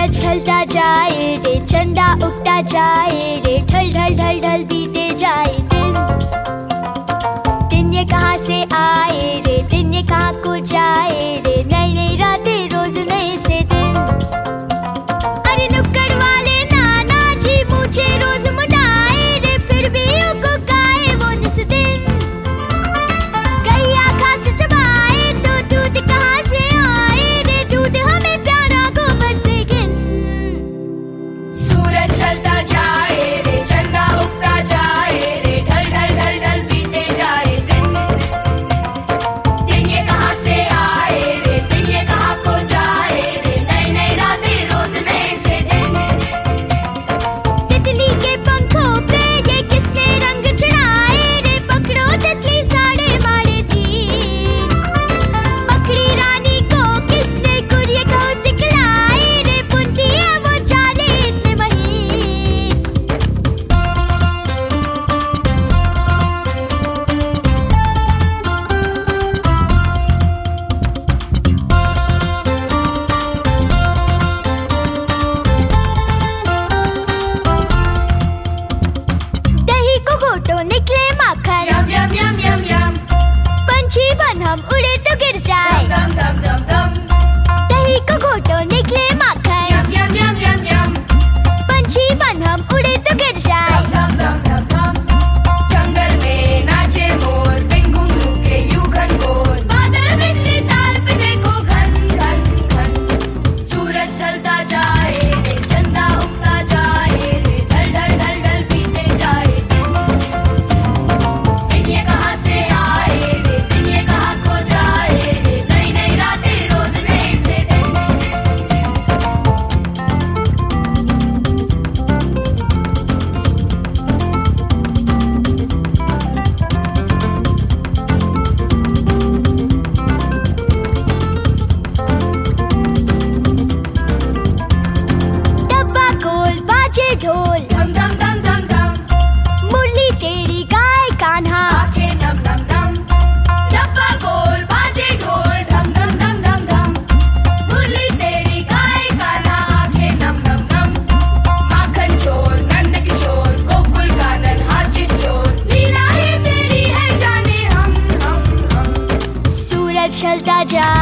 सूरज ढलता जाए रे, चंदा उगता जाए रे, ढल ढल ढल ढल बीते जाए दिन। दिन ये कहाँ से आए रे, दिन ये कहाँ को जाए रे, नई नई रातें रोज नए से दिन। अरे नुक्कड़ वाले नाना जी मुझे रोज मुड़ाए रे, फिर भी उनको गाए वो निस दिन। गैया घास चबाए तो दूध कहाँ से आए रे, दूध हमें प्यारा गोबर से गिन। सूरज ढलता जाए रे, चंदा उगता जाए रे, ढल ढल ढल ढल बीते जाए दिन। दिन ये कहाँ से आए रे, दिन ये कहाँ को जाए रे, नई नई रातें रोज नए से दिन। तितली के पंखों पे ये किसने रंग चढ़ाए रे, पकड़ो तितली साड़े मारे तीर। पकड़ी रानी को किसने कुरिये को सिखलाए रे, बुनती है वो जाले इतने महीन। दही को घोटो निकले माखन, यम यम यम यम यम, पंछी बन हम उड़े तो गिर जाए। दम दम दम दम, दही को घोटो निकले माखन, यम यम यम यम यम, पंछी बन हम उड़े तो गिर जाए। दम दम दम दम। जंगल में नाचे मोर, बिन घुंघरू के यूं घनघोर, बादल बिजली ताल पे देखो घन घन घन। सूरज ढलता जाए रे, चंदा उगता जाए रे, ढल ढल ढल ढल बीते जाए दिन। दिन ये कहाँ से आए रे, दिन ये कहाँ को जाए रे, नई नई रातें रोज नए से दिन। डब्बा गोल बाजे ढोल, धम धम धम धम धम, मुरली तेरी गाय कान्हा। आंखें नम नम नम, डब्बा गोल बाजे ढोल, धम धम धम धम धम, मुरली तेरी गाय कान्हा, आंखें नम नम नम। माखन चोर नंद किशोर, गोकुल कानन हाथी चोर, लीला ये तेरी है जाने हम। सूरज ढलता जाए